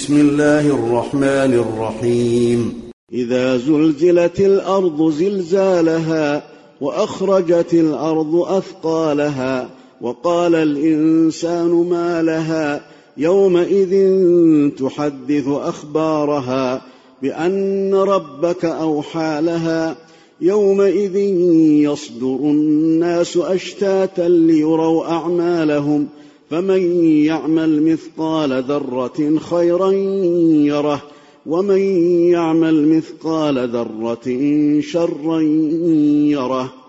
بسم الله الرحمن الرحيم. إذا زلزلت الأرض زلزالها وأخرجت الأرض أثقالها وقال الإنسان ما لها يومئذ تحدث أخبارها بأن ربك أوحى لها يومئذ يصدر الناس أشتاتا ليروا أعمالهم فمن يعمل مثقال ذرة خيرا يره ومن يعمل مثقال ذرة شرا يره.